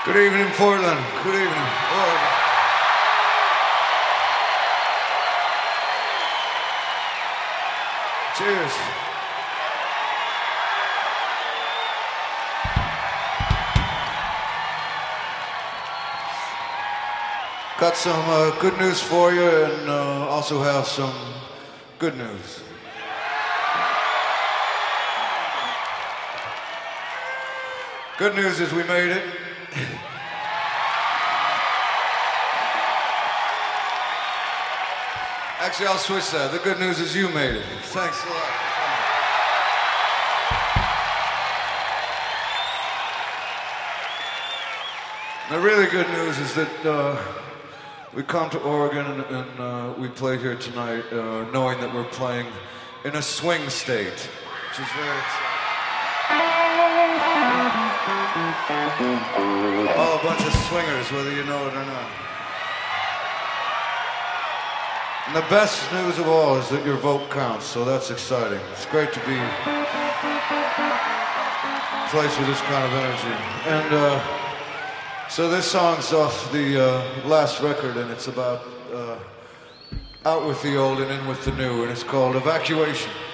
Good evening, Portland. Good evening, Oregon. Cheers. Got some good news for you, and also have some good news. Good news is we made it. Actually, I'll switch that. The good news is you made it. Thanks a lot for coming. The really good news is that we come to Oregon and we play here tonight knowing that we're playing in a swing state, which is very exciting. All a bunch of swingers, whether you know it or not. And the best news of all is that your vote counts, so that's exciting. It's great to be in a place with this kind of energy. And so this song's off the last record, and it's about out with the old and in with the new, and it's called Evacuation.